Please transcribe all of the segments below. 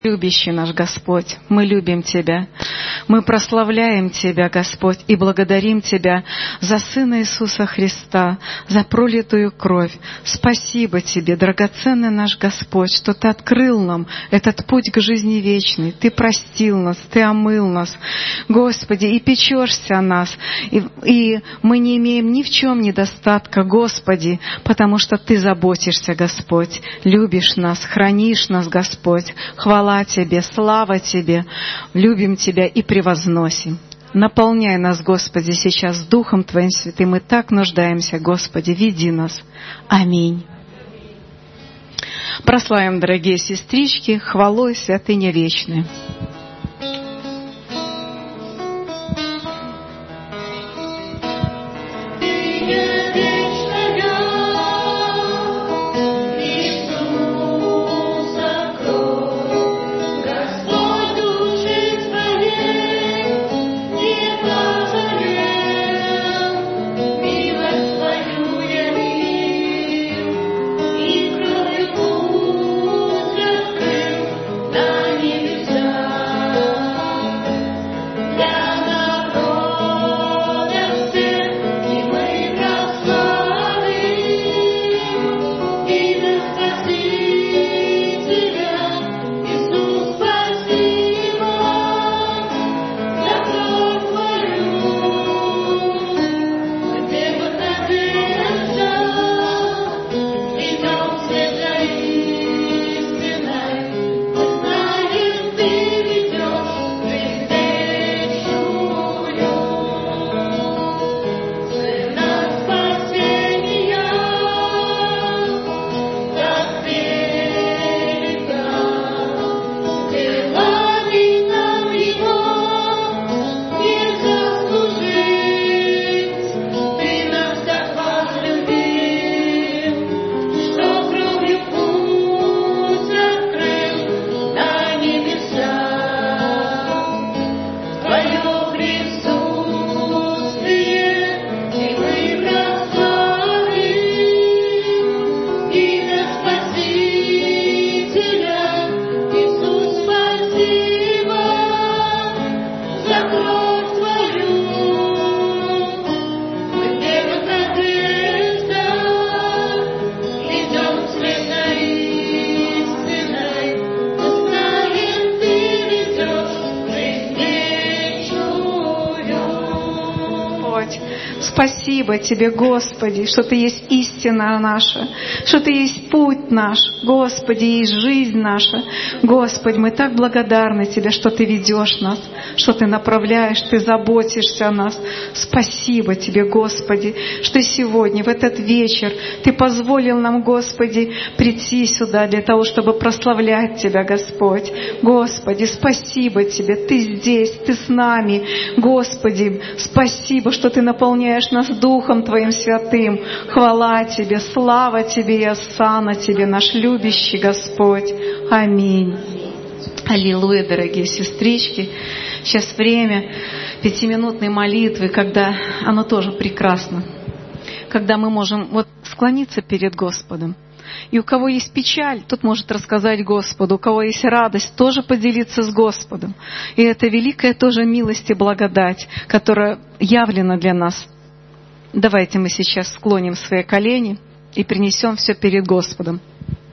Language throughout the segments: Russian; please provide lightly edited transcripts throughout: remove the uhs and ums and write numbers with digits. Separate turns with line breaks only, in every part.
Любящий наш Господь, мы любим Тебя, мы прославляем Тебя, Господь, и благодарим Тебя за Сына Иисуса Христа, за пролитую кровь. Спасибо Тебе, драгоценный наш Господь, что Ты открыл нам этот путь к жизни вечной. Ты простил нас, Ты омыл нас, Господи, и печешься о нас. И мы не имеем ни в чем недостатка, Господи, потому что Ты заботишься, Господь, любишь нас, хранишь нас, Господь. Хвала Тебе, слава Тебе, любим Тебя и превозносим. Наполняй нас, Господи, сейчас Духом Твоим Святым. Мы так нуждаемся, Господи, веди нас. Аминь. Прославим, дорогие сестрички, хвалой святыня вечная. Спасибо Тебе, Господи, что Ты есть истина наша, что Ты есть путь наш, Господи, есть жизнь наша. Господи, мы так благодарны Тебе, что Ты ведешь нас, что Ты направляешь, Ты заботишься о нас. Спасибо Тебе, Господи, что сегодня, в этот вечер, Ты позволил нам, Господи, прийти сюда для того, чтобы прославлять Тебя, Господь. Господи, спасибо Тебе, Ты здесь, Ты с нами. Господи, спасибо, что Ты наполняешь нас Духом Твоим Святым. Хвала Тебе, слава Тебе и осанна Тебе, наш любящий Господь. Аминь. Аллилуйя, дорогие сестрички. Сейчас время 5-минутной молитвы, когда оно тоже прекрасно. Когда мы можем склониться перед Господом. И у кого есть печаль, тот может рассказать Господу. У кого есть радость, тоже поделиться с Господом. И это великая тоже милость и благодать, которая явлена для нас. Давайте мы сейчас склоним свои колени и принесем все перед Господом.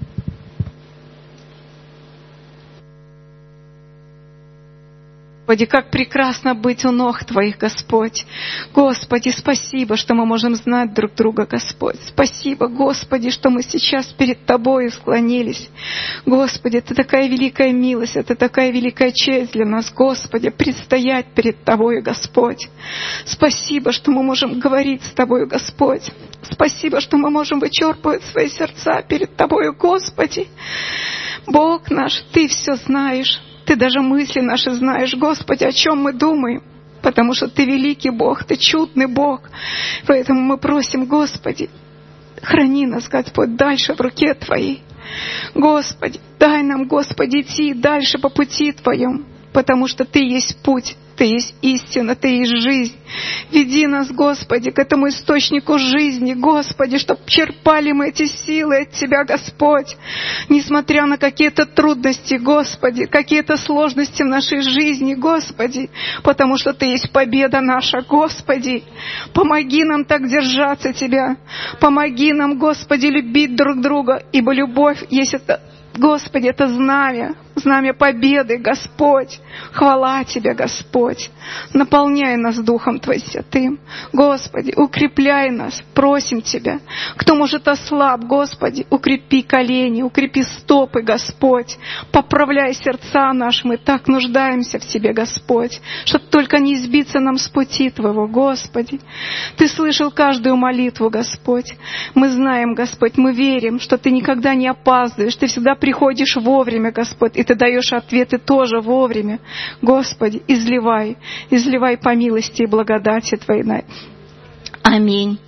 Господи, как прекрасно быть у ног Твоих, Господь. Господи, спасибо, что мы можем знать друг друга, Господь. Спасибо, Господи, что мы сейчас перед Тобою склонились. Господи, это такая великая милость, это такая великая честь для нас, Господи, предстоять перед Тобою, Господь. Спасибо, что мы можем говорить с Тобою, Господь. Спасибо, что мы можем вычерпывать свои сердца перед Тобою, Господи. Бог наш, Ты все знаешь. Ты даже мысли наши знаешь, Господи, о чем мы думаем, потому что Ты великий Бог, Ты чудный Бог. Поэтому мы просим, Господи, храни нас, Господь, дальше в руке Твоей. Господи, дай нам, Господи, идти дальше по пути Твоем. потому что Ты есть путь, Ты есть истина, Ты есть жизнь. Веди нас, Господи, к этому источнику жизни, Господи, чтобы черпали мы эти силы от Тебя, Господь. Несмотря на какие-то трудности, Господи, какие-то сложности в нашей жизни, Господи, потому что Ты есть победа наша, Господи. Помоги нам так держаться Тебя. Помоги нам, Господи, любить друг друга, ибо любовь есть это, Господи, это знамя победы, Господь. Хвала Тебе, Господь. Наполняй нас Духом Твоим Святым. Господи, укрепляй нас, просим Тебя. Кто может ослаб, Господи, укрепи колени, укрепи стопы, Господь. Поправляй сердца наши, мы так нуждаемся в Тебе, Господь, чтобы только не сбиться нам с пути Твоего, Господи. Ты слышал каждую молитву, Господь. Мы знаем, Господь, мы верим, что Ты никогда не опаздываешь, Ты всегда приходишь вовремя, Господь, и Ты даешь ответы тоже вовремя. Господи, изливай по милости и благодати Твоей. Аминь.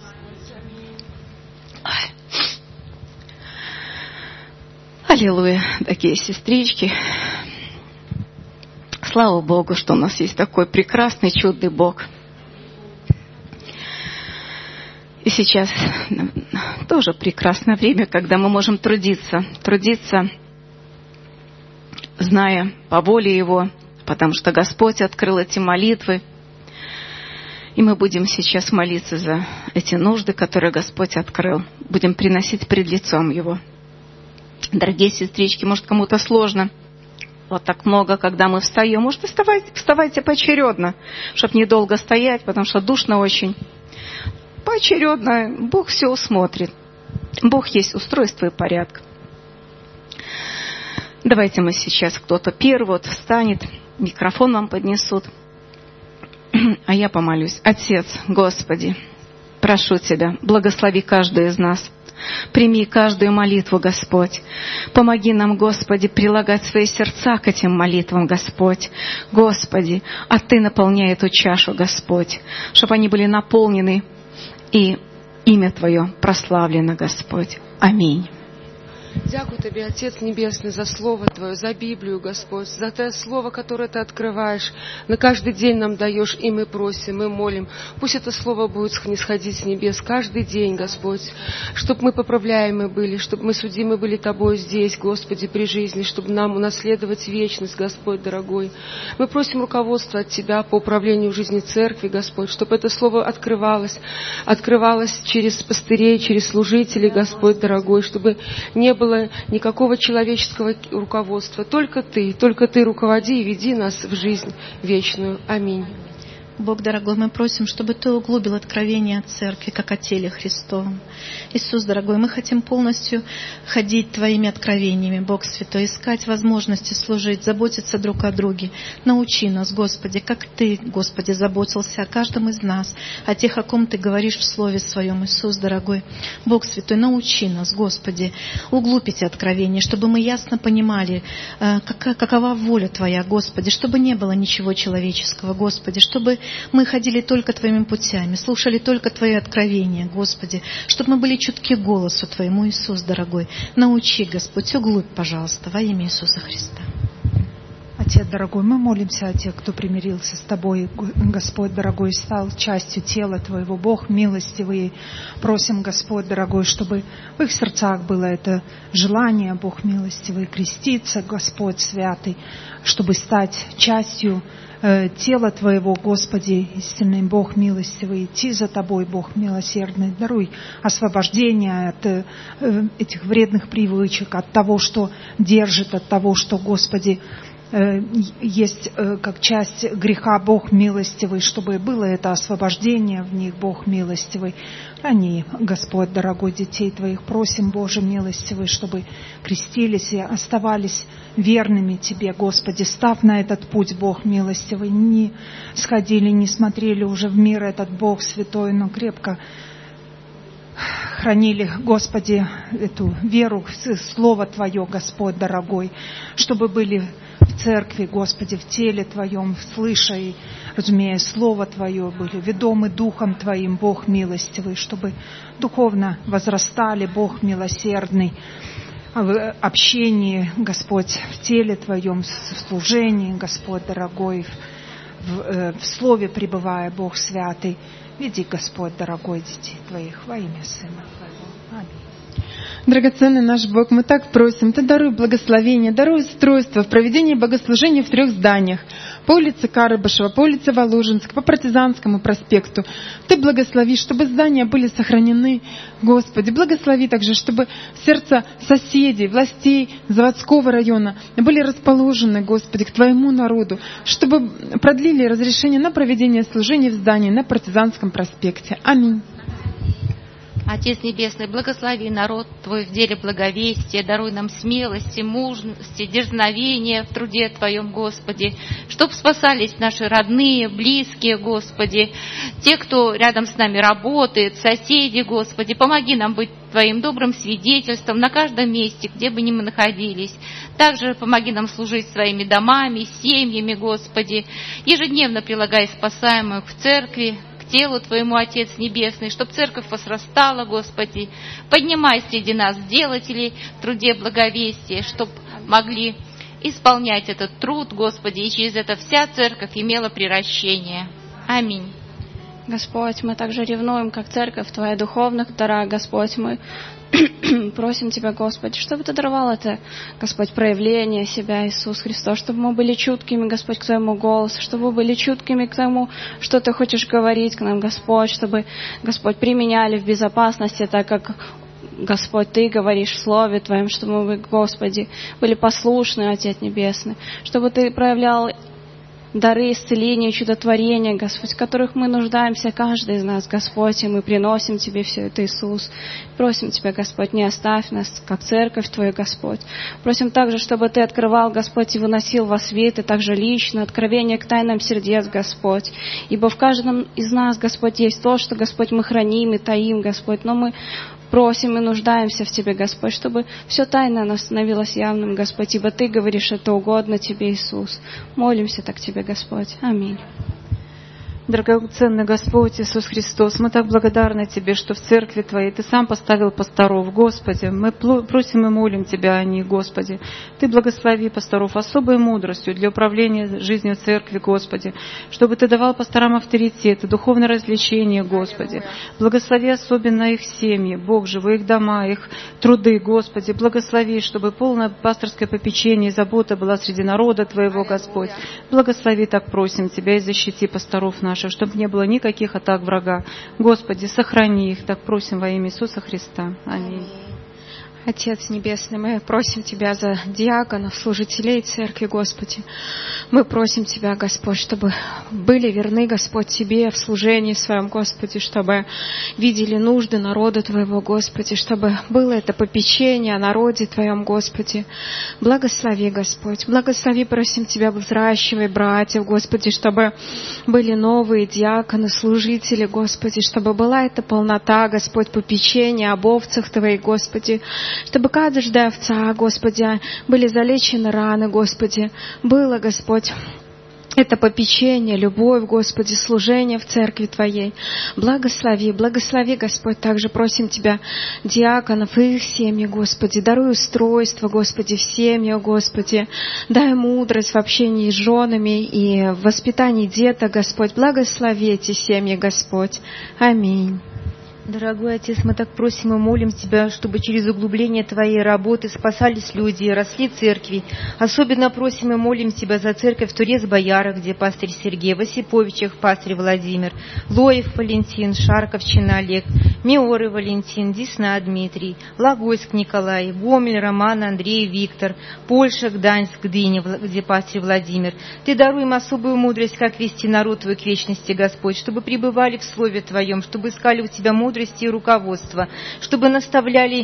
Аллилуйя, такие сестрички. Слава Богу, что у нас есть такой прекрасный, чудный Бог. И сейчас тоже прекрасное время, когда мы можем трудиться, зная по воле Его, потому что Господь открыл эти молитвы. И мы будем сейчас молиться за эти нужды, которые Господь открыл. Будем приносить пред лицом Его. Дорогие сестрички, может, кому-то сложно вот так много, когда мы встаем. Может, вставайте поочередно, чтобы недолго стоять, потому что душно очень. Поочередно Бог все усмотрит. Бог есть устройство и порядок. Давайте мы сейчас, кто-то первый вот встанет, микрофон вам поднесут, а я помолюсь. Отец, Господи, прошу Тебя, благослови каждую из нас. Прими каждую молитву, Господь. Помоги нам, Господи, прилагать свои сердца к этим молитвам, Господь. Господи, а Ты наполняй эту чашу, Господь, чтобы они были наполнены, и имя Твое прославлено, Господь. Аминь.
Дякую Тебе, Отец Небесный, за Слово Твое, за Библию, Господь, за то Слово, которое Ты открываешь, на каждый день нам даешь, и мы просим, мы молим. Пусть это Слово будет снисходить с небес каждый день, Господь, чтобы мы поправляемы были, чтобы мы судимы были Тобой здесь, Господи, при жизни, чтобы нам унаследовать вечность, Господь дорогой. Мы просим руководства от Тебя по управлению жизни Церкви, Господь, чтобы это Слово открывалось через пастырей, через служителей, Господь дорогой, чтобы не было никакого человеческого руководства. Только Ты руководи и веди нас в жизнь вечную. Аминь.
Бог дорогой, мы просим, чтобы Ты углубил откровение о Церкви, как о теле Христовом. Иисус дорогой, мы хотим полностью ходить Твоими откровениями, Бог Святой, искать возможности служить, заботиться друг о друге. Научи нас, Господи, как Ты, Господи, заботился о каждом из нас, о тех, о ком Ты говоришь в Слове Своем, Иисус дорогой. Бог Святой, научи нас, Господи, углубь эти откровения, чтобы мы ясно понимали, какова воля Твоя, Господи, чтобы не было ничего человеческого, Господи, чтобы мы ходили только Твоими путями, слушали только Твои откровения, Господи, чтобы мы были чутки к голосу Твоему, Иисус дорогой. Научи, Господь, углубь, пожалуйста, во имя Иисуса Христа.
Отец дорогой, мы молимся о тех, кто примирился с Тобой, Господь дорогой, стал частью тела Твоего. Бог милостивый, просим, Господь дорогой, чтобы в их сердцах было это желание, Бог милостивый, креститься, Господь святый, чтобы стать частью тела Твоего, Господи, истинный Бог милостивый, идти за Тобой, Бог милосердный, даруй освобождение от этих вредных привычек, от того, что держит, от того, что, Господи, есть как часть греха, Бог милостивый, чтобы было это освобождение в них, Бог милостивый. Храни, Господь, дорогой, детей Твоих, просим, Боже милостивый, чтобы крестились и оставались верными Тебе, Господи, став на этот путь, Бог милостивый, не сходили, не смотрели уже в мир этот, Бог святой, но крепко хранили, Господи, эту веру в Слово Твое, Господь дорогой, чтобы были в церкви, Господи, в теле Твоем, слыша и разумея Слово Твое, были ведомы Духом Твоим, Бог милостивый, чтобы духовно возрастали, Бог милосердный. в общении, Господь, в теле Твоем, в служении, Господь дорогой, в Слове пребывая, Бог святый. Веди, Господь дорогой, детей Твоих во имя Сына Твоего. Аминь.
Драгоценный наш Бог, мы так просим, Ты даруй благословение, даруй устройство в проведении богослужения в 3 зданиях. По улице Карыбышева, по улице Воложенской, по Партизанскому проспекту. Ты благослови, чтобы здания были сохранены, Господи. Благослови также, чтобы сердца соседей, властей заводского района были расположены, Господи, к Твоему народу, чтобы продлили разрешение на проведение служений в здании на Партизанском проспекте. Аминь.
Отец Небесный, благослови народ Твой в деле благовестия, даруй нам смелости, мужности, дерзновения в труде Твоем, Господи, чтоб спасались наши родные, близкие, Господи, те, кто рядом с нами работает, соседи, Господи, помоги нам быть Твоим добрым свидетельством на каждом месте, где бы ни мы находились. Также помоги нам служить своими домами, семьями, Господи, ежедневно прилагая спасаемых в церкви, телу Твоему, Отец Небесный, чтобы церковь возрастала, Господи. Поднимай среди нас делателей в труде благовестия, чтобы могли исполнять этот труд, Господи, и через это вся церковь имела приращение. Аминь.
Господь, мы также ревнуем, как церковь Твоя духовных дарах, Господь, мы просим Тебя, Господи, чтобы Ты даровал это, Господь, проявление себя, Иисус Христос, чтобы мы были чуткими, Господь, к Твоему голосу, чтобы мы были чуткими к тому, что Ты хочешь говорить к нам, Господь, чтобы, Господь, применяли в безопасности, так как, Господь, Ты говоришь в Слове Твоем, чтобы мы, Господи, были послушны, Отец Небесный, чтобы Ты проявлял дары исцеления, чудотворения, Господь, в которых мы нуждаемся, каждый из нас, Господь, и мы приносим Тебе все это, Иисус. Просим Тебя, Господь, не оставь нас, как церковь Твою, Господь. Просим также, чтобы Ты открывал, Господь, и выносил во свет, и также лично откровение к тайнам сердец, Господь. Ибо в каждом из нас, Господь, есть то, что, Господь, мы храним и таим, Господь, но мы просим и нуждаемся в Тебе, Господь, чтобы все тайно оно становилось явным, Господь, ибо Ты говоришь, это угодно Тебе, Иисус. Молимся так Тебе, Господь. Аминь.
Драгоценный Господь Иисус Христос, мы так благодарны Тебе, что в церкви Твоей Ты сам поставил пасторов, Господи. Мы просим и молим Тебя о них, Господи. Ты благослови пасторов особой мудростью для управления жизнью церкви, Господи. Чтобы Ты давал пасторам авторитет и духовное развлечение, Господи. Благослови особенно их семьи, Бог живой, их дома, их труды, Господи. Благослови, чтобы полное пасторское попечение и забота была среди народа Твоего, Господь. Благослови, так просим Тебя, и защити пасторов наших, чтобы не было никаких атак врага. Господи, сохрани их, так просим во имя Иисуса Христа. Аминь.
Отец Небесный, мы просим Тебя за диаконов, служителей церкви, Господи. Мы просим Тебя, Господь, чтобы были верны, Господь, Тебе в служении своем, Господи, чтобы видели нужды народа Твоего, Господи, чтобы было это попечение о народе Твоем, Господи. Благослови, Господь, благослови, просим Тебя, взращивай братьев, Господи, чтобы были новые диаконы, служители, Господи, чтобы была эта полнота, Господь, попечения об овцах Твоих, Господи, чтобы каждая овца, Господи, были залечены раны, Господи, было, Господь, это попечение, любовь, Господи, служение в церкви Твоей. Благослови, благослови, Господь, также просим Тебя, диаконов и их семьи, Господи, даруй устройство, Господи, в семьях, Господи, дай мудрость в общении с женами и в воспитании деток, Господь, благослови эти семьи, Господь. Аминь.
Дорогой Отец, мы так просим и молим Тебя, чтобы через углубление Твоей работы спасались люди и росли церкви. Особенно просим и молим Тебя за церковь в Турец-Боярах, где пастырь Сергей, в Осиповичах пастырь Владимир, Лоев Валентин, Шарковчина Олег, Миоры Валентин, Десна Дмитрий, Логойск Николай, Гомель Роман, Андрей Виктор, Польша, Гданьск, Гдыня, где пастырь Владимир. Ты даруй им особую мудрость, как вести народ Твой к вечности, Господь, чтобы пребывали в Слове Твоем, чтобы искали у Тебя мудрость и руководство, чтобы наставляли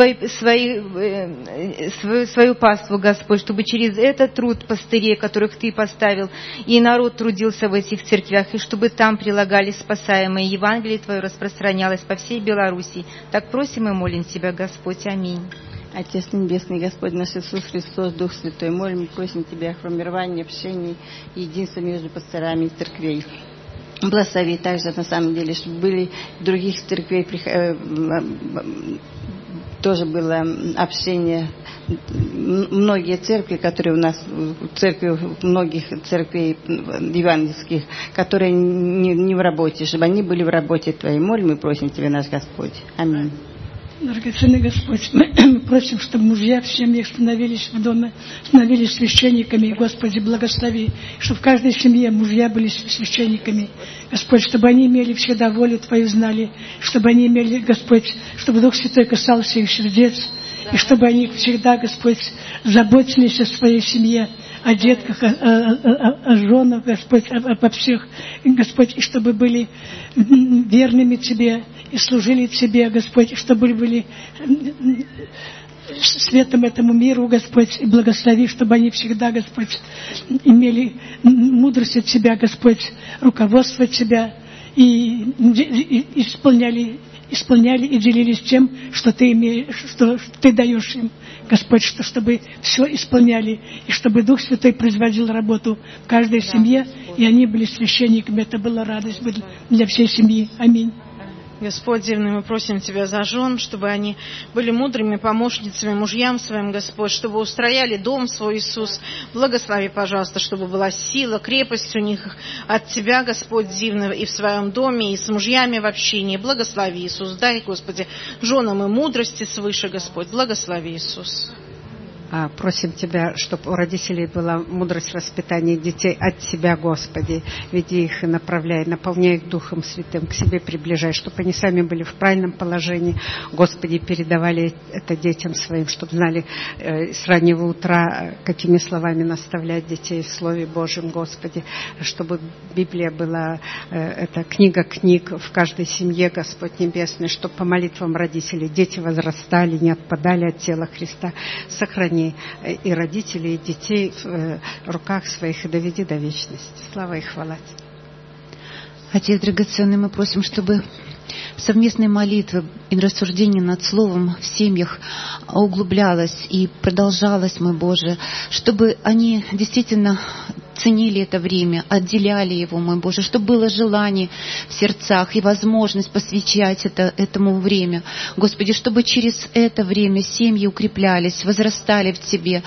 свою паству, Господь, чтобы через этот труд пастырей, которых Ты поставил, и народ трудился в этих церквях, и чтобы там прилагали спасаемые Евангелие Твое распространялось по всей Беларуси. Так просим и молим Тебя, Господь. Аминь.
Отец Небесный, Господь наш Иисус Христос, Дух Святой, молим и просим Тебя о формировании, общении и единства между пасторами и церквей. Благослови также, на самом деле, чтобы были в других церквей тоже было общение. Многие церкви, которые у нас, церкви многих церквей евангельских, которые не в работе, чтобы они были в работе Твоей. Молим и просим Тебя, наш Господь. Аминь.
Драгоценный Господь, мы просим, чтобы мужья в семьях становились в доме, становились священниками. Господи, благослови, чтобы в каждой семье мужья были священниками. Господь, чтобы они имели всегда волю Твою, знали, чтобы они имели, Господь, чтобы Дух Святой касался их сердец, и чтобы они всегда, Господь, заботились о своей семье, о детках, о женах, Господь, обо всех, Господь, и чтобы были верными Тебе и служили Тебе, Господь, и чтобы были светом этому миру, Господь, и благослови, чтобы они всегда, Господь, имели мудрость от Тебя, Господь, руководство от Тебя, и исполняли и делились тем, что Ты имеешь, что Ты даешь им, Господь, чтобы все исполняли, и чтобы Дух Святой производил работу в каждой семье, и они были священниками. Это была радость для всей семьи. Аминь.
Господь дивный, мы просим Тебя за жен, чтобы они были мудрыми помощницами мужьям своим, Господь, чтобы устрояли дом свой, Иисус. Благослови, пожалуйста, чтобы была сила, крепость у них от Тебя, Господь дивный, и в своем доме, и с мужьями в общении. Благослови, Иисус. Дай, Господи, женам и мудрости свыше, Господь. Благослови, Иисус.
Просим Тебя, чтобы у родителей была мудрость воспитания детей от Тебя, Господи. Веди их и направляй, наполняй их Духом Святым, к себе приближай, чтобы они сами были в правильном положении. Господи, передавали это детям своим, чтобы знали с раннего утра, какими словами наставлять детей в Слове Божьем, Господи. Чтобы Библия была, это книга книг в каждой семье, Господь Небесный, чтобы по молитвам родителей дети возрастали, не отпадали от тела Христа. Сохрани и родителей, и детей в руках своих, и доведи до вечности. Слава и хвала Тебе.
Отец драгоценный, мы просим, чтобы совместные молитвы и рассуждения над Словом в семьях углублялось и продолжалось, мой Боже, чтобы они действительно ценили это время, отделяли его, мой Боже, чтобы было желание в сердцах и возможность посвящать этому время. Господи, чтобы через это время семьи укреплялись, возрастали в Тебе,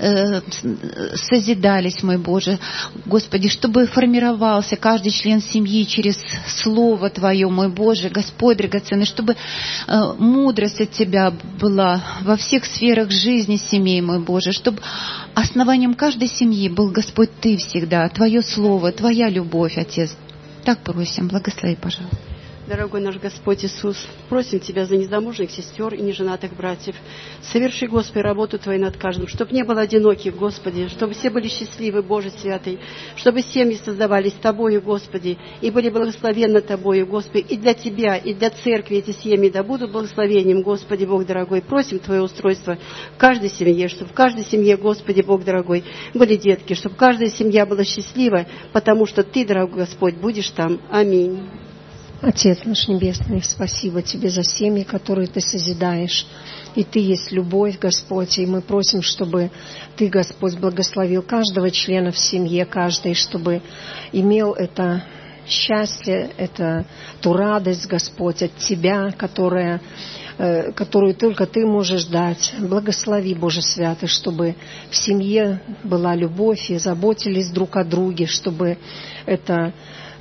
созидались, мой Боже. Господи, чтобы формировался каждый член семьи через Слово Твое, мой Боже, Господь драгоценный, чтобы мудрость от Тебя была во всех сферах жизни семей, мой Боже, чтобы основанием каждой семьи был, Господь, Ты всегда, Твое Слово, Твоя любовь, Отец. Так просим, благослови, пожалуйста.
Дорогой наш Господь Иисус, просим Тебя за незамужних сестер и неженатых братьев. Соверши, Господи, работу Твою над каждым, чтобы не было одиноких, Господи, чтобы все были счастливы, Боже Святый, чтобы семьи создавались Тобою, Господи, и были благословенны Тобою, Господи, и для Тебя, и для церкви эти семьи да будут благословением, Господи, Бог дорогой. Просим Твое устройство в каждой семье, чтобы в каждой семье, Господи, Бог дорогой, были детки, чтобы каждая семья была счастлива, потому что Ты, дорогой Господь, будешь там. Аминь.
Отец наш Небесный, спасибо Тебе за семьи, которые Ты созидаешь. И Ты есть любовь, Господь, и мы просим, чтобы Ты, Господь, благословил каждого члена в семье, каждый, чтобы имел это счастье, ту радость, Господь, от Тебя, которую только Ты можешь дать. Благослови, Боже Святый, чтобы в семье была любовь и заботились друг о друге, чтобы это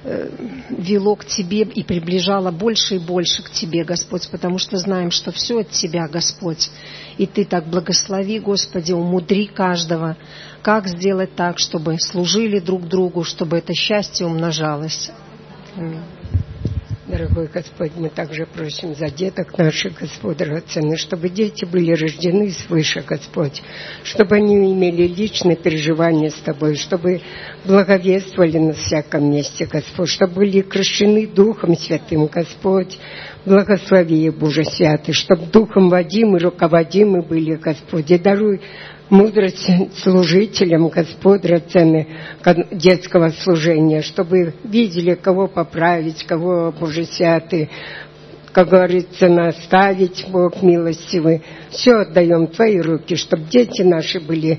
вело к Тебе и приближало больше и больше к Тебе, Господь, потому что знаем, что все от Тебя, Господь. И Ты так благослови, Господи, умудри каждого, как сделать так, чтобы служили друг другу, чтобы это счастье умножалось. Аминь.
Дорогой Господь, мы также просим за деток наших, Господь драгоценный, чтобы дети были рождены свыше, Господь, чтобы они имели личное переживание с Тобой, чтобы благовествовали на всяком месте, Господь, чтобы были крещены Духом Святым, Господь. Благослови, Боже Святый, чтобы Духом водимы, руководимы были, Господь, и даруй мудрость служителям, Господь драгоценный, детского служения, чтобы видели, кого поправить, кого, Боже Святый, как говорится, наставить, Бог милостивый. Все отдаем в Твои руки, чтобы дети наши были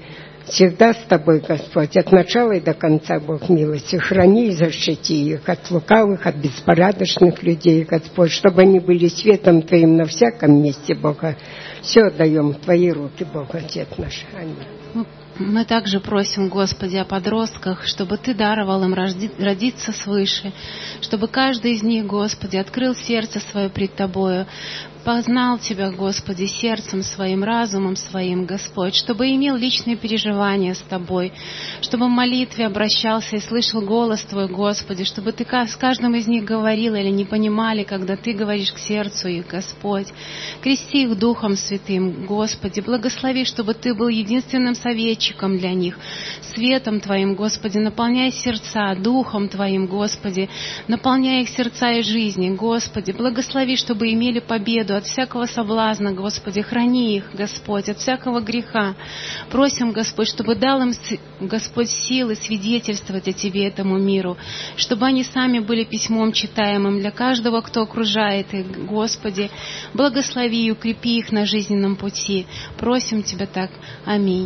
всегда с тобой, Господь, от начала и до конца, Бог милости. Храни и защити их от лукавых, от беспорядочных людей, Господь, чтобы они были светом Твоим на всяком месте, Бог. Все отдаем в Твои руки, Бог, Отец наш. Аминь.
Мы также просим, Господи, о подростках, чтобы Ты даровал им родиться свыше, чтобы каждый из них, Господи, открыл сердце свое пред Тобою, познал Тебя, Господи, сердцем своим, разумом своим, Господь, чтобы имел личные переживания с Тобой, чтобы в молитве обращался и слышал голос Твой, Господи, чтобы Ты с каждым из них говорил или не понимали, когда Ты говоришь к сердцу их, Господь. Крести их Духом Святым, Господи, благослови, чтобы Ты был единственным советчиком для них, светом Твоим, Господи, наполняй сердца Духом Твоим, Господи, наполняй их сердца и жизни, Господи, благослови, чтобы имели победу от всякого соблазна, Господи, храни их, Господь, от всякого греха. Просим, Господь, чтобы дал им, Господь, силы свидетельствовать о Тебе этому миру, чтобы они сами были письмом читаемым для каждого, кто окружает их, Господи. Благослови и укрепи их на жизненном пути. Просим Тебя так. Аминь.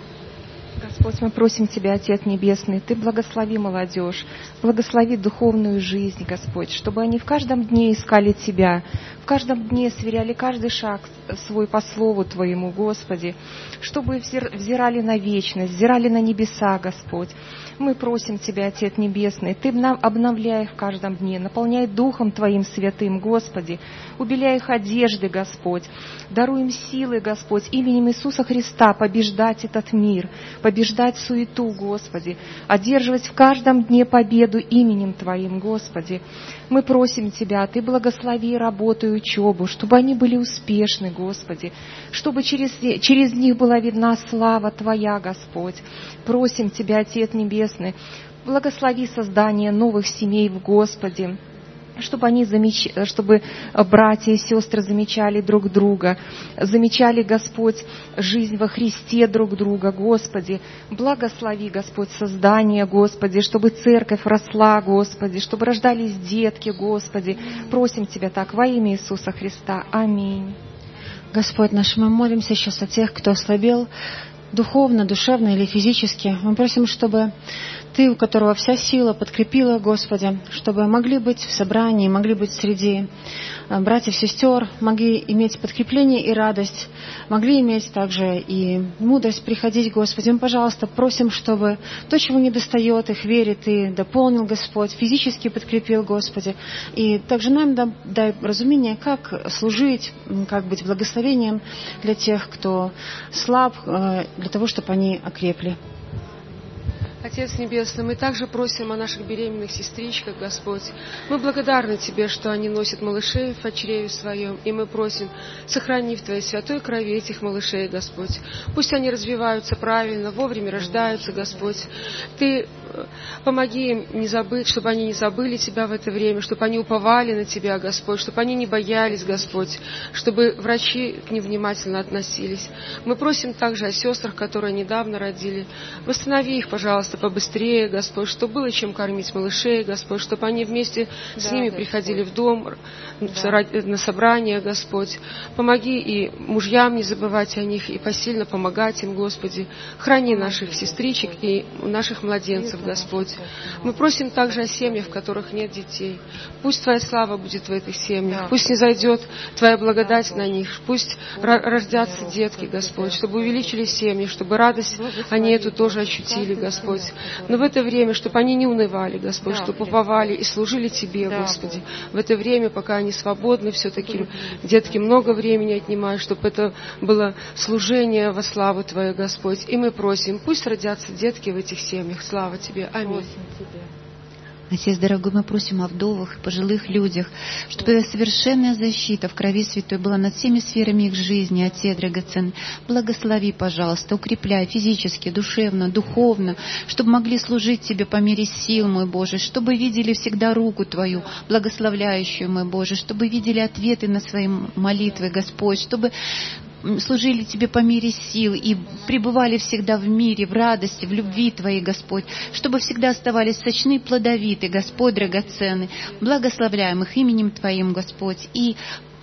Господь, мы просим Тебя, Отец Небесный, Ты благослови молодежь, благослови духовную жизнь, Господь, чтобы они в каждом дне искали Тебя, в каждом дне сверяли каждый шаг свой по Слову Твоему, Господи, чтобы взирали на вечность, взирали на небеса, Господь. Мы просим Тебя, Отец Небесный, Ты нам обновляй их в каждом дне, наполняй Духом Твоим святым, Господи, убеляй их одежды, Господь, даруй им силы, Господь, именем Иисуса Христа побеждать этот мир, побеждать суету, Господи, одерживать в каждом дне победу именем Твоим, Господи. Мы просим Тебя, Ты благослови работу и учебу, чтобы они были успешны, Господи, чтобы через них была видна слава Твоя, Господь. Просим Тебя, Отец Небесный, благослови создание новых семей в Господе, чтобы братья и сестры замечали друг друга, замечали, Господь, жизнь во Христе друг друга, Господи. Благослови, Господь, создание, Господи, чтобы церковь росла, Господи, чтобы рождались детки, Господи. Просим Тебя так во имя Иисуса Христа. Аминь.
Господь наш, мы молимся сейчас о тех, кто ослабел духовно, душевно или физически. Мы просим, чтобы Ты, у которого вся сила, подкрепила, Господи, чтобы могли быть в собрании, могли быть среди братьев, сестер, могли иметь подкрепление и радость, могли иметь также и мудрость приходить, Господи. Мы, пожалуйста, просим, чтобы то, чего не достает их вере, Ты дополнил, Господь, физически подкрепил, Господи. И также нам дай разумение, как служить, как быть благословением для тех, кто слаб, для того, чтобы они окрепли.
Отец Небесный, мы также просим о наших беременных сестричках, Господь. Мы благодарны Тебе, что они носят малышей в чреве своем, и мы просим, сохрани в Твоей святой крови этих малышей, Господь. Пусть они развиваются правильно, вовремя рождаются, Господь. Ты помоги им не забыть, чтобы они не забыли Тебя в это время, чтобы они уповали на Тебя, Господь, чтобы они не боялись, Господь, чтобы врачи к ним внимательно относились. Мы просим также о сестрах, которые недавно родили. Восстанови их, пожалуйста, побыстрее, Господь, чтобы было чем кормить малышей, Господь, чтобы они вместе с ними приходили в дом, на собрание, Господь. Помоги и мужьям не забывать о них, и посильно помогать им, Господи. Храни наших сестричек и наших младенцев, Господь. Мы просим также о семьях, в которых нет детей. Пусть Твоя слава будет в этих семьях, пусть не зайдет Твоя благодать на них, пусть рождятся детки, Господь, чтобы увеличили семьи, чтобы радость они эту тоже ощутили, Господь. Но в это время, чтобы они не унывали, Господь, чтобы уповали и служили Тебе, Господи. В это время, пока они свободны, все-таки детки много времени отнимают, чтобы это было служение во славу Твою, Господь. И мы просим, пусть родятся детки в этих семьях. Слава Тебе. Аминь.
Отец дорогой, мы просим о вдовах и пожилых людях, чтобы совершенная защита в крови святой была над всеми сферами их жизни, Отец драгоценный. Благослови, пожалуйста, укрепляй физически, душевно, духовно, чтобы могли служить Тебе по мере сил, мой Боже, чтобы видели всегда руку Твою, благословляющую, мой Боже, чтобы видели ответы на свои молитвы, Господь, чтобы служили Тебе по мере сил и пребывали всегда в мире, в радости, в любви Твоей, Господь, чтобы всегда оставались сочны и плодовиты, Господь драгоценный. Благословляем их именем Твоим, Господь, и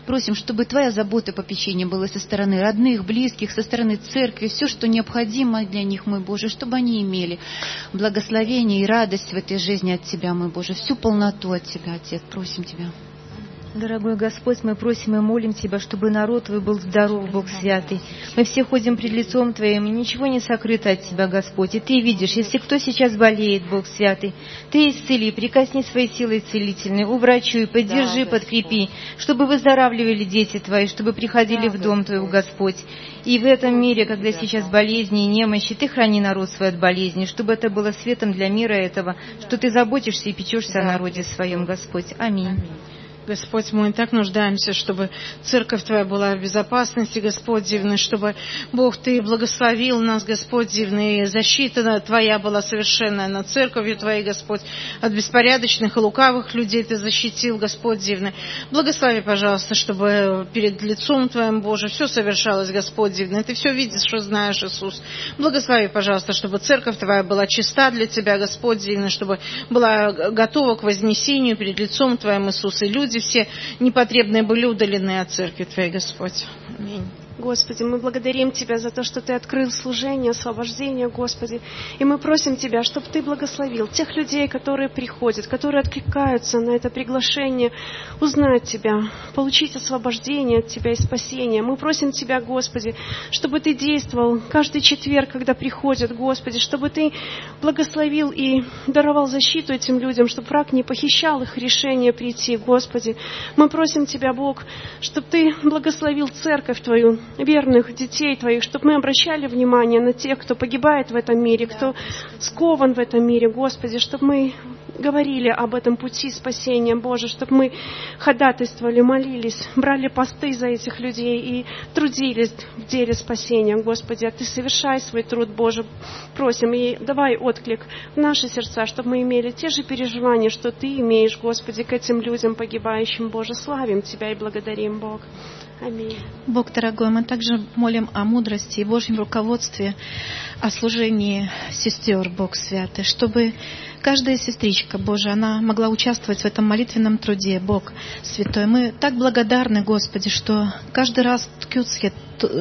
просим, чтобы Твоя забота, попечение было со стороны родных, близких, со стороны церкви, все, что необходимо для них, мой Боже, чтобы они имели благословение и радость в этой жизни от Тебя, мой Боже, всю полноту от Тебя, Отец, просим Тебя.
Дорогой Господь, мы просим и молим Тебя, чтобы народ Твой был здоров, Бог святый. Мы все ходим пред лицом Твоим, и ничего не сокрыто от Тебя, Господь. И Ты видишь, если кто сейчас болеет, Бог святый, Ты исцели, прикосни своей силой целительной, уврачуй, поддержи, подкрепи, чтобы выздоравливали дети Твои, чтобы приходили в дом Твой, Господь. И в этом мире, когда сейчас болезни и немощи, Ты храни народ свой от болезней, чтобы это было светом для мира этого, что Ты заботишься и печешься о народе своем, Господь. Аминь.
Господь, мы так нуждаемся, чтобы церковь Твоя была в безопасности, Господь дивный, чтобы, Бог, Ты благословил нас, Господь дивный, и защита Твоя была совершенная над церковью Твоей, Господь, от беспорядочных и лукавых людей Ты защитил, Господь дивный. Благослови, пожалуйста, чтобы перед лицом Твоим, Боже, все совершалось, Господь дивный. Ты все видишь и знаешь, Иисус. Благослови, пожалуйста, чтобы церковь Твоя была чиста для Тебя, Господь дивный, чтобы была готова к вознесению перед лицом Твоим, Иисус, и люди все непотребные были удалены от церкви Твоей, Господь. Аминь.
Господи, мы благодарим Тебя за то, что Ты открыл служение, освобождение, Господи. И мы просим Тебя, чтобы Ты благословил тех людей, которые приходят, которые откликаются на это приглашение, узнать Тебя, получить освобождение от Тебя и спасение. Мы просим Тебя, Господи, чтобы Ты действовал каждый четверг, когда приходят, Господи, чтобы Ты благословил и даровал защиту этим людям, чтобы враг не похищал их решение прийти, Господи. Мы просим Тебя, Бог, чтобы Ты благословил церковь Твою, верных детей Твоих, чтобы мы обращали внимание на тех, кто погибает в этом мире, кто скован в этом мире, Господи, чтобы мы говорили об этом пути спасения, Боже, чтобы мы ходатайствовали, молились, брали посты за этих людей и трудились в деле спасения, Господи. А Ты совершай свой труд, Боже, просим, и давай отклик в наши сердца, чтобы мы имели те же переживания, что Ты имеешь, Господи, к этим людям погибающим, Боже. Славим Тебя и благодарим, Бог. Аминь.
Бог дорогой, мы также молим о мудрости и Божьем руководстве, о служении сестер, Бог святый, чтобы каждая сестричка Божия, она могла участвовать в этом молитвенном труде, Бог святой. Мы так благодарны, Господи, что каждый раз ткется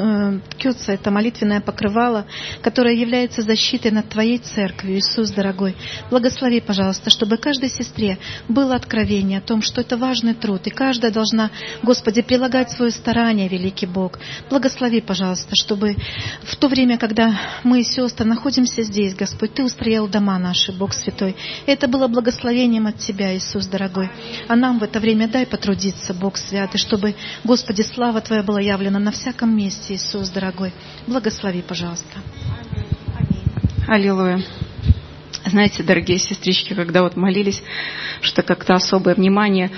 это молитвенное покрывало, которое является защитой над Твоей церковью, Иисус дорогой. Благослови, пожалуйста, чтобы каждой сестре было откровение о том, что это важный труд, и каждая должна, Господи, прилагать свое старание, великий Бог. Благослови, пожалуйста, чтобы в то время, когда мы, сестры, находимся здесь, Господь, Ты устроил дома наши, Бог святой. И это было благословением от Тебя, Иисус дорогой. А нам в это время дай потрудиться, Бог святый, чтобы, Господи, слава Твоя была явлена на всяком месте, Иисус дорогой. Благослови, пожалуйста.
Аллилуйя. Знаете, дорогие сестрички, когда вот молились, что как-то особое внимание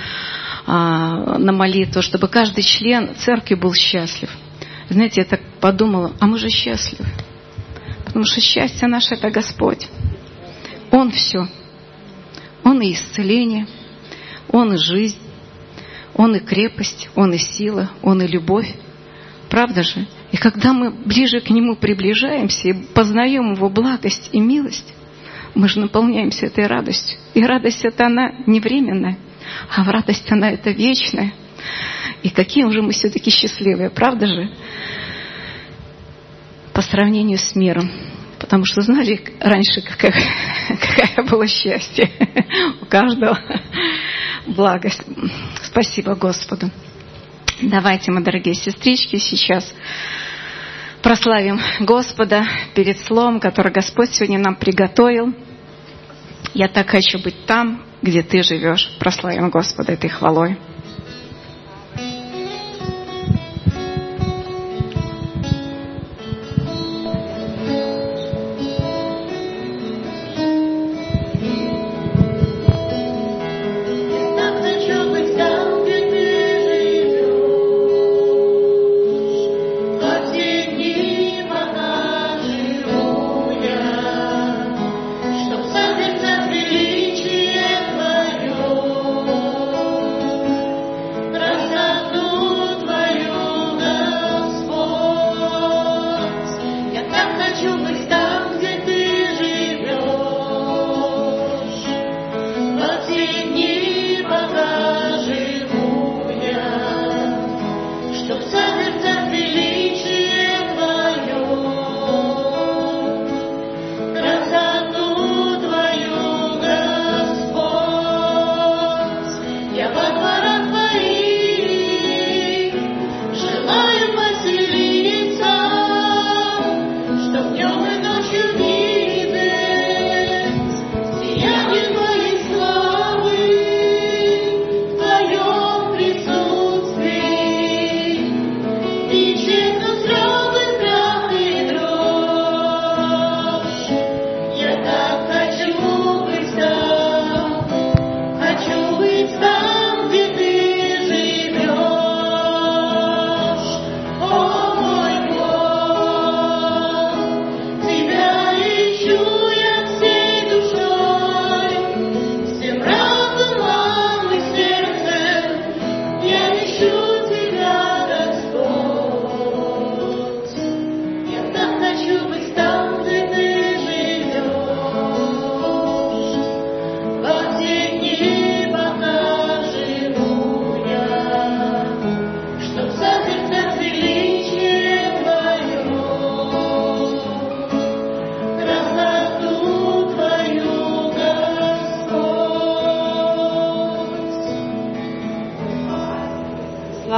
на молитву, чтобы каждый член церкви был счастлив. Знаете, я так подумала, а мы же счастливы. Потому что счастье наше — это Господь. Он все. Он и исцеление, Он и жизнь, Он и крепость, Он и сила, Он и любовь. Правда же? И когда мы ближе к Нему приближаемся и познаем Его благость и милость, мы же наполняемся этой радостью. И радость эта, она не временная, а радость она это вечная. И какие уже мы все-таки счастливые, правда же? По сравнению с миром. Потому что знали раньше, какое было счастье у каждого. Благость. Спасибо Господу. Давайте, мы, дорогие сестрички, сейчас прославим Господа перед словом, которое Господь сегодня нам приготовил. Я так хочу быть там, где Ты живешь. Прославим Господа этой хвалой.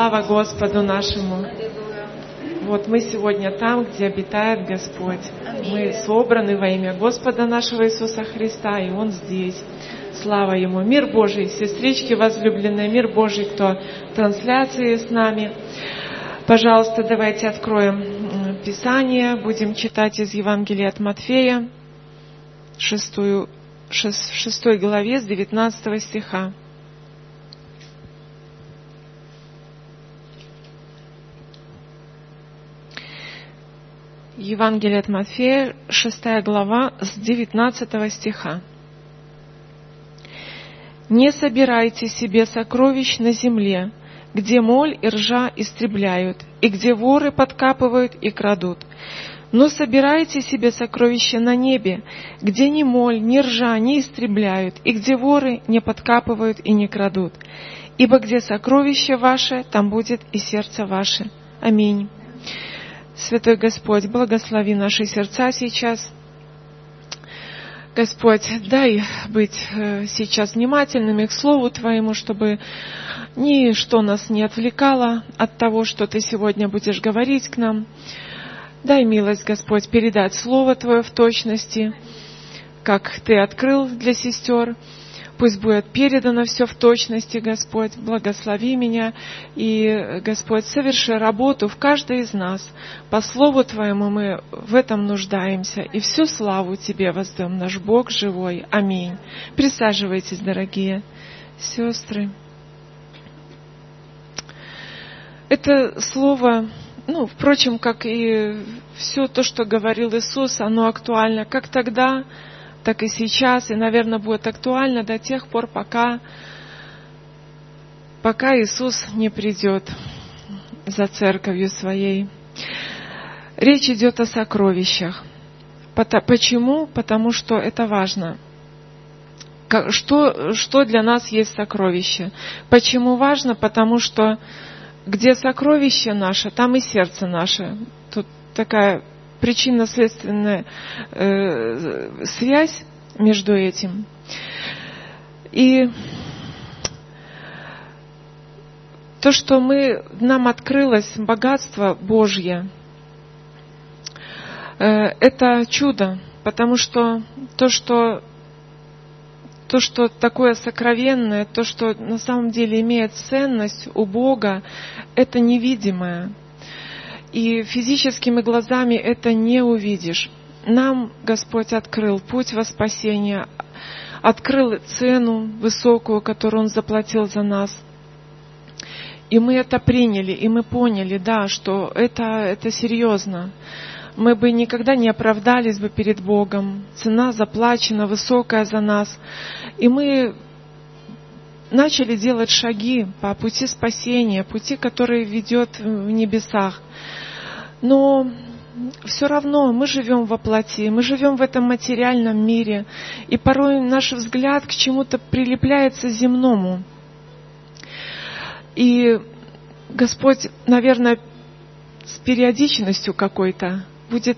Слава Господу нашему! Вот мы сегодня там, где обитает Господь. Мы собраны во имя Господа нашего Иисуса Христа, и Он здесь. Слава Ему! Мир Божий, сестрички возлюбленные, мир Божий, кто в трансляции с нами. Пожалуйста, давайте откроем Писание, будем читать из Евангелия от Матфея, 6 главе с 19 стиха. Евангелие от Матфея, 6 глава, с 19 стиха. «Не собирайте себе сокровищ на земле, где моль и ржа истребляют, и где воры подкапывают и крадут. Но собирайте себе сокровища на небе, где ни моль, ни ржа не истребляют, и где воры не подкапывают и не крадут. Ибо где сокровище ваше, там будет и сердце ваше». Аминь. Святой Господь, благослови наши сердца сейчас. Господь, дай быть сейчас внимательными к Слову Твоему, чтобы ничто нас не отвлекало от того, что Ты сегодня будешь говорить к нам. Дай милость, Господь, передать Слово Твое в точности, как Ты открыл для сестер. Пусть будет передано все в точности, Господь. Благослови меня. И, Господь, соверши работу в каждой из нас. По Слову Твоему мы в этом нуждаемся. И всю славу Тебе воздаем, наш Бог живой. Аминь. Присаживайтесь, дорогие сестры. Это слово, впрочем, как и все то, что говорил Иисус, оно актуально как тогда, так и сейчас, и, наверное, будет актуально до тех пор, пока Иисус не придет за церковью своей. Речь идет о сокровищах. Почему? Потому что это важно. Что для нас есть сокровище? Почему важно? Потому что где сокровище наше, там и сердце наше. Тут такая причинно-следственная связь между этим. И то, что нам открылось богатство Божье, это чудо, потому что то, что такое сокровенное, то, что на самом деле имеет ценность у Бога, это невидимое. И физическими глазами это не увидишь. Нам Господь открыл путь во спасение, открыл цену высокую, которую Он заплатил за нас. И мы это приняли, и мы поняли, что это серьезно. Мы бы никогда не оправдались бы перед Богом. Цена заплачена, высокая за нас. И мы начали делать шаги по пути спасения, пути, который ведет в небесах. Но все равно мы живем во плоти, мы живем в этом материальном мире, и порой наш взгляд к чему-то прилепляется земному. И Господь, наверное, с периодичностью какой-то будет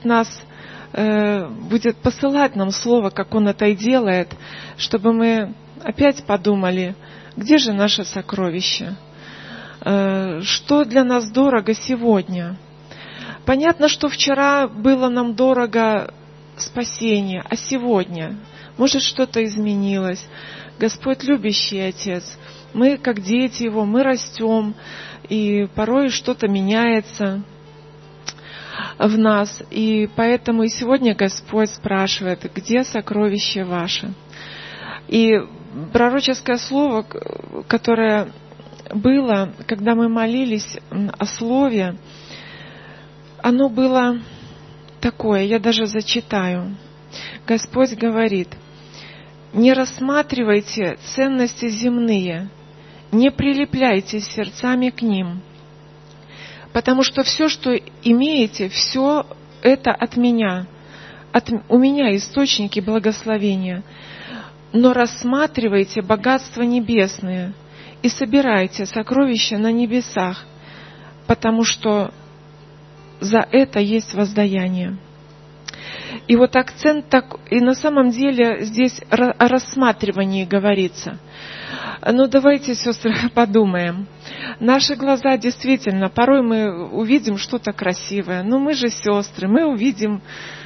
посылать нам слово, как Он это и делает, чтобы мы опять подумали, где же наше сокровище? Что для нас дорого сегодня? Понятно, что вчера было нам дорого спасение, а сегодня, может, что-то изменилось. Господь любящий Отец. Мы, как дети Его, мы растем, и порой что-то меняется в нас. И поэтому и сегодня Господь спрашивает, где сокровище ваше? И пророческое слово, которое было, когда мы молились о Слове, оно было такое, я даже зачитаю. Господь говорит: не рассматривайте ценности земные, не прилепляйтесь сердцами к ним, потому что все, что имеете, все это от меня. У меня источники благословения. Но рассматривайте богатства небесные и собирайте сокровища на небесах, потому что за это есть воздаяние. И вот акцент так, и на самом деле здесь о рассматривании говорится. Ну, давайте, сестры, подумаем. Наши глаза действительно, порой мы увидим что-то красивое. Но мы же сестры, мы увидим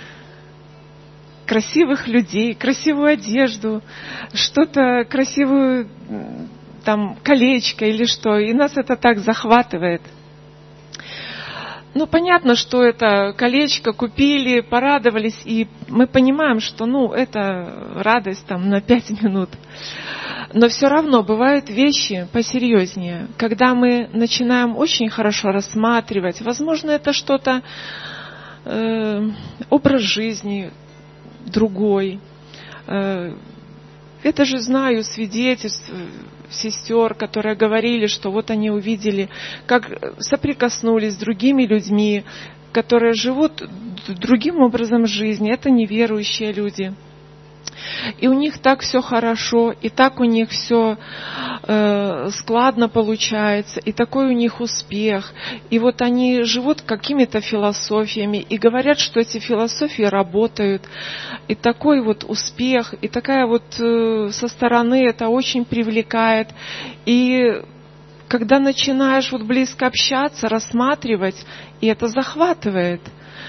красивых людей, красивую одежду, что-то красивую, там, колечко или что. И нас это так захватывает. Ну, понятно, что это колечко купили, порадовались, и мы понимаем, что, это радость там на 5 минут. Но все равно бывают вещи посерьезнее, когда мы начинаем очень хорошо рассматривать, возможно, это что-то, образ жизни другой. Это же знаю свидетельств сестер, которые говорили, что вот они увидели, как соприкоснулись с другими людьми, которые живут другим образом жизни. Это неверующие люди. И у них так все хорошо, и так у них все складно получается, и такой у них успех. И вот они живут какими-то философиями, и говорят, что эти философии работают. И такой вот успех, и такая вот со стороны это очень привлекает. И когда начинаешь вот близко общаться, рассматривать, и это захватывает.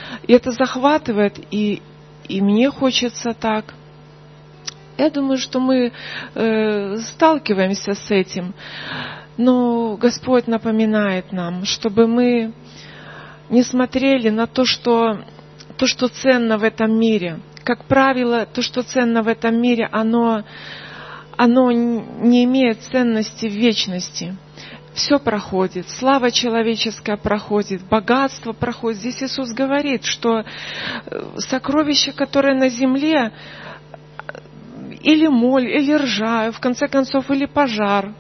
И мне хочется так. Я думаю, что мы сталкиваемся с этим, но Господь напоминает нам, чтобы мы не смотрели на то, что ценно в этом мире. Как правило, то, что ценно в этом мире, оно не имеет ценности в вечности. Все проходит, слава человеческая проходит, богатство проходит. Здесь Иисус говорит, что сокровища, которые на земле, или моль, или ржа, в конце концов, или пожар.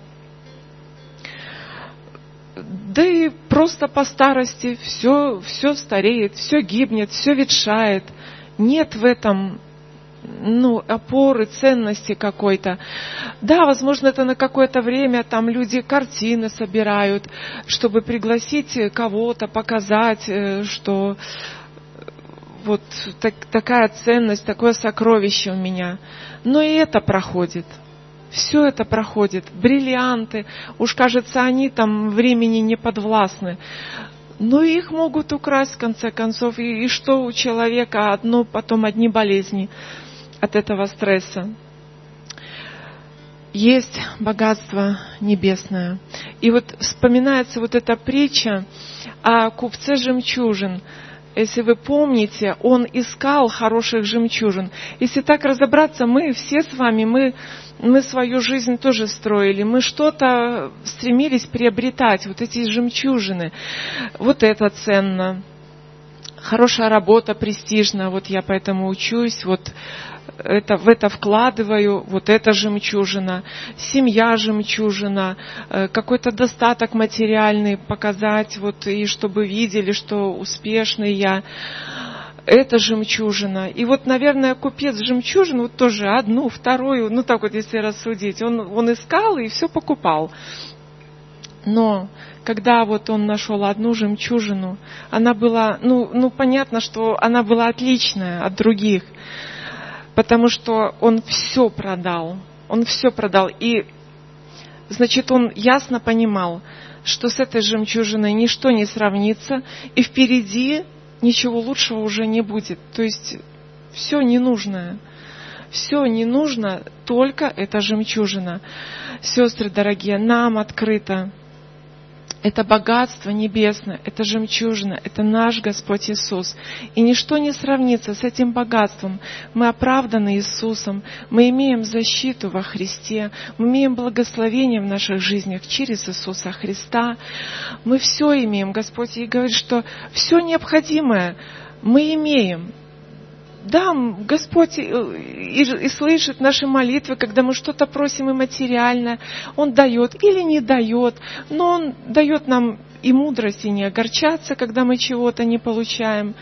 Да и просто по старости все стареет, все гибнет, все ветшает. Нет в этом опоры, ценности какой-то. Да, возможно, это на какое-то время там люди картины собирают, чтобы пригласить кого-то, показать, что вот такая ценность, такое сокровище у меня. Но и это проходит. Все это проходит. Бриллианты, уж кажется, они там времени не подвластны. Но их могут украсть в конце концов. И что у человека потом одни болезни от этого стресса. Есть богатство небесное. И вот вспоминается вот эта притча о купце жемчужин. Если вы помните, он искал хороших жемчужин. Если так разобраться, мы все с вами, мы свою жизнь тоже строили. Мы что-то стремились приобретать, вот эти жемчужины. Вот это ценно. Хорошая работа, престижная. Вот я поэтому учусь, в это вкладываю, вот эта жемчужина, семья жемчужина, какой-то достаток материальный показать, и чтобы видели, что успешный я. Это жемчужина. И наверное, купец жемчужин, тоже одну, вторую, так вот если рассудить, он искал и все покупал. Но когда он нашел одну жемчужину, она была, понятно, что она была отличная от других, потому что он все продал. И, значит, он ясно понимал, что с этой жемчужиной ничто не сравнится, и впереди ничего лучшего уже не будет. То есть все ненужное. Все не нужно, только эта жемчужина. Сестры дорогие, нам открыто. Это богатство небесное, это жемчужина, это наш Господь Иисус. И ничто не сравнится с этим богатством. Мы оправданы Иисусом, мы имеем защиту во Христе, мы имеем благословение в наших жизнях через Иисуса Христа. Мы все имеем. Господь и говорит, что все необходимое мы имеем. Да, Господь и слышит наши молитвы, когда мы что-то просим и материальное. Он дает или не дает, но Он дает нам и мудрость, и не огорчаться, когда мы чего-то не получаем.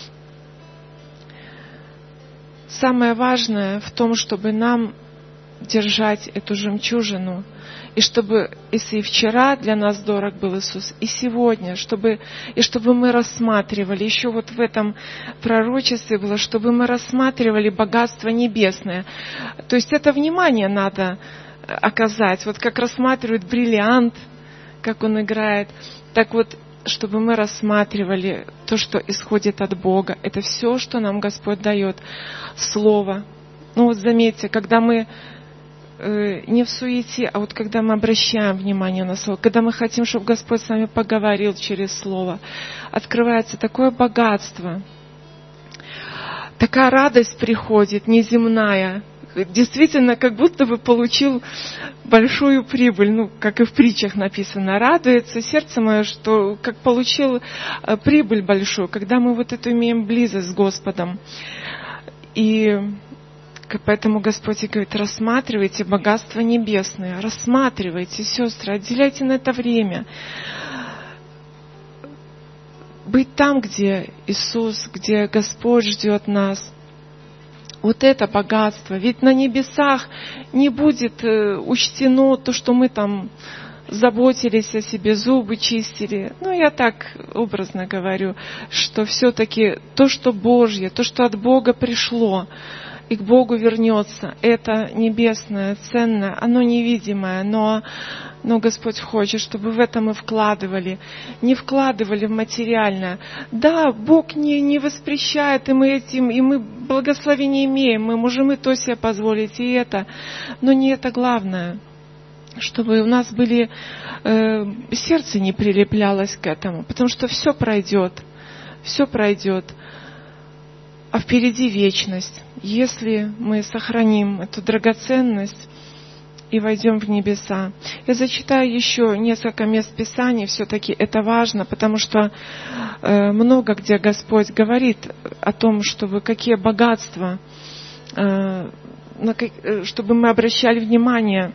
Самое важное в том, чтобы нам держать эту жемчужину, и чтобы, если и вчера для нас дорог был Иисус, и сегодня, чтобы мы рассматривали, еще в этом пророчестве было, чтобы мы рассматривали богатство небесное. То есть это внимание надо оказать. Вот как рассматривают бриллиант, как он играет, так вот, чтобы мы рассматривали то, что исходит от Бога. Это все, что нам Господь дает. Слово. Ну вот заметьте, когда мы не в суете, а вот когда мы обращаем внимание на Слово, когда мы хотим, чтобы Господь с нами поговорил через Слово, открывается такое богатство, такая радость приходит, неземная. Действительно, как будто бы получил большую прибыль, ну, как и в притчах написано, радуется сердце мое, что как получил прибыль большую, когда мы вот эту имеем близость с Господом. И поэтому Господь и говорит, рассматривайте богатства небесные, рассматривайте, сестры, отделяйте на это время. Быть там, где Иисус, где Господь ждет нас. Вот это богатство. Ведь на небесах не будет учтено то, что мы там заботились о себе, зубы чистили. Ну, я так образно говорю, что все-таки то, что Божье, то, что от Бога пришло, и к Богу вернется, это небесное, ценное, оно невидимое, но Господь хочет, чтобы в это мы вкладывали, не вкладывали в материальное. Да, Бог не воспрещает, и мы благословение имеем, мы можем и то себе позволить, и это, но не это главное, чтобы у нас были, сердце не прилеплялось к этому, потому что все пройдет, а впереди вечность. Если мы сохраним эту драгоценность и войдем в небеса. Я зачитаю еще несколько мест Писаний, все-таки это важно, потому что много где Господь говорит о том, чтобы какие богатства, чтобы мы обращали внимание,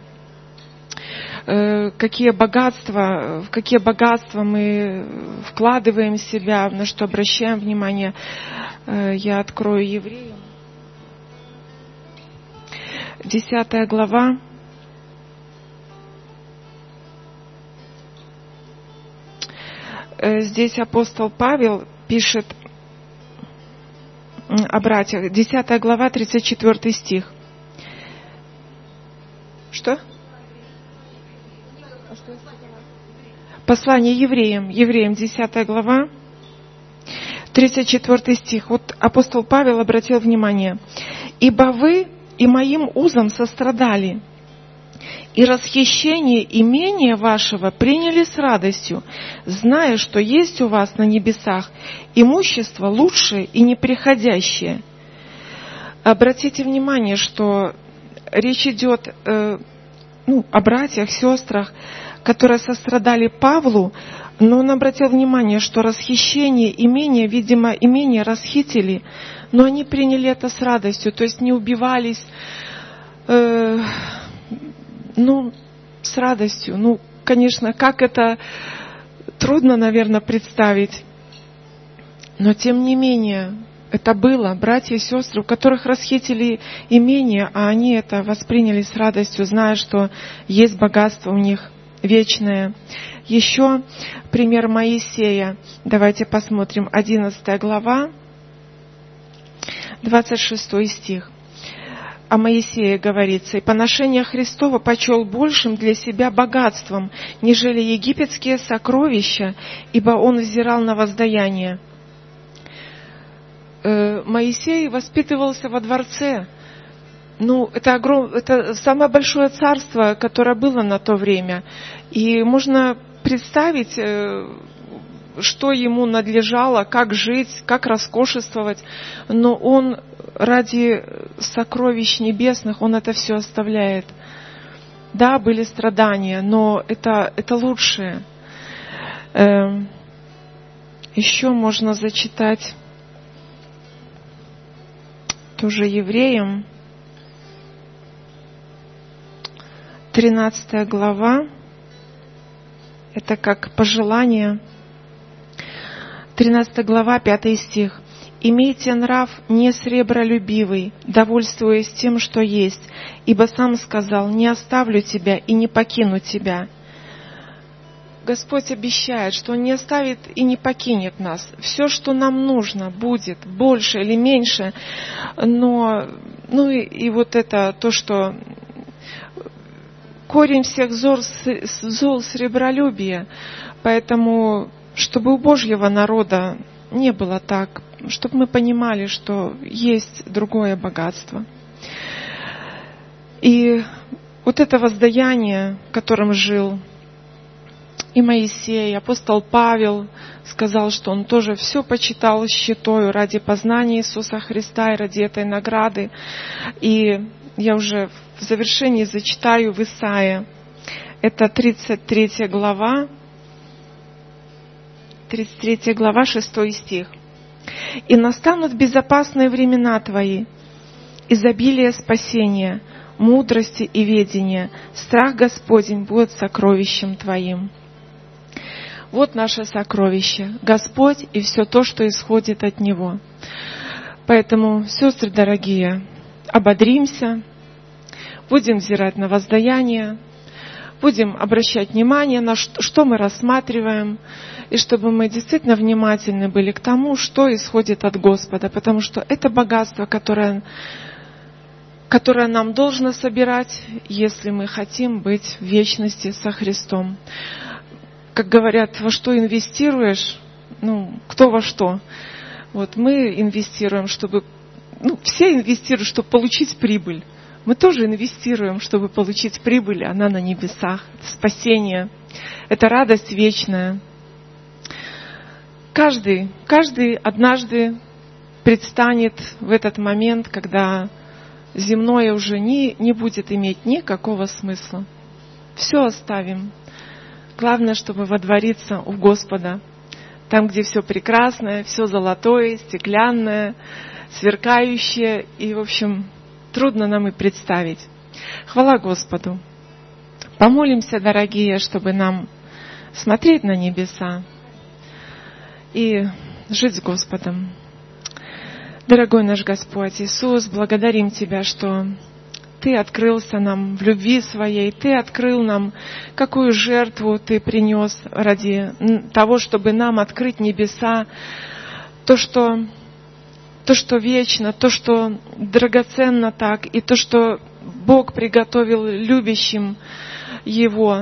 в какие богатства мы вкладываем в себя, на что обращаем внимание. Я открою Евреям. 10 глава. Здесь апостол Павел пишет о братьях. 10 глава, 34 стих. Что? Послание евреям, 10 глава, 34 стих. Вот апостол Павел обратил внимание. «Ибо вы и моим узам сострадали, и расхищение имения вашего приняли с радостью, зная, что есть у вас на небесах имущество лучшее и неприходящее». Обратите внимание, что речь идет о братьях, сестрах, которые сострадали Павлу, но он обратил внимание, что расхищение имения, видимо, имение расхитили, но они приняли это с радостью, то есть не убивались, с радостью. Конечно, как это трудно, наверное, представить, но тем не менее, это было братья и сестры, у которых расхитили имение, а они это восприняли с радостью, зная, что есть богатство у них вечное. Еще пример Моисея. Давайте посмотрим. 11 глава, 26 стих. О Моисее говорится: «И поношение Христова почел большим для себя богатством, нежели египетские сокровища, ибо он взирал на воздаяние». Моисей воспитывался во дворце. Это самое большое царство, которое было на то время. И можно представить, что ему надлежало, как жить, как роскошествовать. Но он ради сокровищ небесных, он это все оставляет. Да, были страдания, но это лучшее. Еще можно зачитать тоже евреям, 13 глава, это как пожелание, 13 глава, 5 стих. «Имейте нрав не сребролюбивый, довольствуясь тем, что есть, ибо сам сказал: не оставлю тебя и не покину тебя». Господь обещает, что Он не оставит и не покинет нас. Все, что нам нужно, будет больше или меньше, но и вот это то, что корень всех зол сребролюбие. Поэтому, чтобы у Божьего народа не было так, чтобы мы понимали, что есть другое богатство. И вот это воздаяние, которым жил и Моисей, апостол Павел сказал, что он тоже все почитал щитою ради познания Иисуса Христа и ради этой награды. И я уже в завершении зачитаю в Исаии. Это 33 глава, 6 стих. «И настанут безопасные времена твои, изобилие спасения, мудрости и ведения, страх Господень будет сокровищем твоим». Вот наше сокровище, Господь и все то, что исходит от Него. Поэтому, сестры дорогие, ободримся, будем взирать на воздаяние, будем обращать внимание на что мы рассматриваем, и чтобы мы действительно внимательны были к тому, что исходит от Господа, потому что это богатство, которое нам должно собирать, если мы хотим быть в вечности со Христом. Как говорят, во что инвестируешь, кто во что. Вот мы инвестируем, чтобы... все инвестируют, чтобы получить прибыль. Мы тоже инвестируем, чтобы получить прибыль, она на небесах. Это спасение, это радость вечная. Каждый однажды предстанет в этот момент, когда земное уже не будет иметь никакого смысла. Все оставим. Главное, чтобы водвориться у Господа, там, где все прекрасное, все золотое, стеклянное, сверкающее, и, в общем, трудно нам и представить. Хвала Господу. Помолимся, дорогие, чтобы нам смотреть на небеса и жить с Господом. Дорогой наш Господь Иисус, благодарим Тебя, что Ты открылся нам в любви Своей, Ты открыл нам, какую жертву Ты принес ради того, чтобы нам открыть небеса, то, что вечно, то, что драгоценно так, и то, что Бог приготовил любящим Его,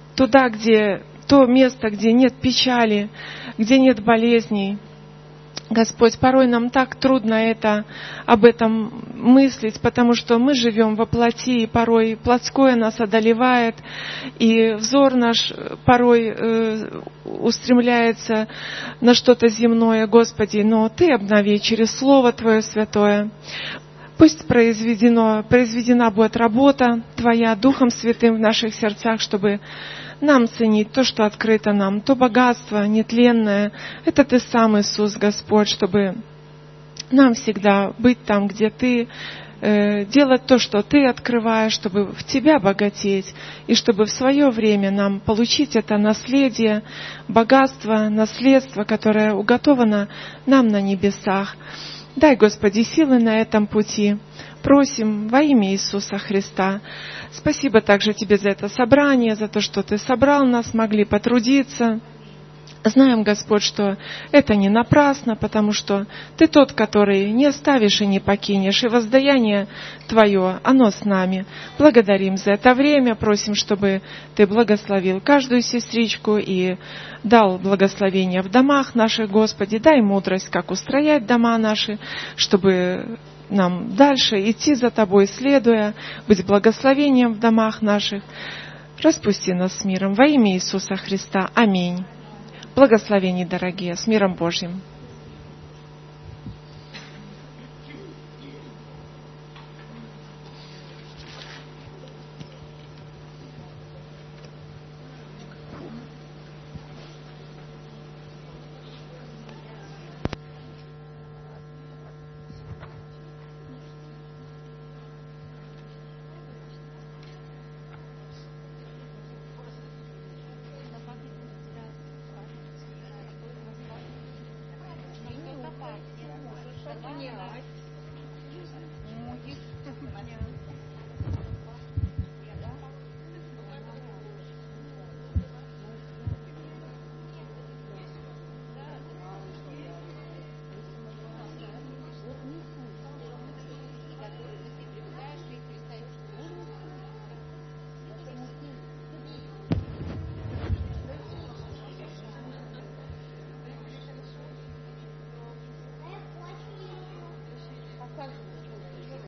то место, где нет печали, где нет болезней. Господь, порой нам так трудно об этом мыслить, потому что мы живем во плоти, и порой плотское нас одолевает, и взор наш порой устремляется на что-то земное, Господи, но Ты обнови через Слово Твое святое. Пусть произведена будет работа Твоя Духом Святым в наших сердцах, чтобы нам ценить то, что открыто нам, то богатство нетленное. Это Ты сам, Иисус, Господь, чтобы нам всегда быть там, где Ты, делать то, что Ты открываешь, чтобы в Тебя богатеть, и чтобы в свое время нам получить это наследие, богатство, наследство, которое уготовано нам на небесах. Дай, Господи, силы на этом пути. Просим во имя Иисуса Христа. Спасибо также Тебе за это собрание, за то, что Ты собрал нас, могли потрудиться. Знаем, Господь, что это не напрасно, потому что Ты тот, который не оставишь и не покинешь, и воздаяние Твое, оно с нами. Благодарим за это время, просим, чтобы Ты благословил каждую сестричку и дал благословение в домах наших, Господи. Дай мудрость, как устроять дома наши, чтобы нам дальше идти за Тобой, следуя, быть благословением в домах наших. Распусти нас с миром во имя Иисуса Христа. Аминь. Благословений, дорогие, с миром Божьим.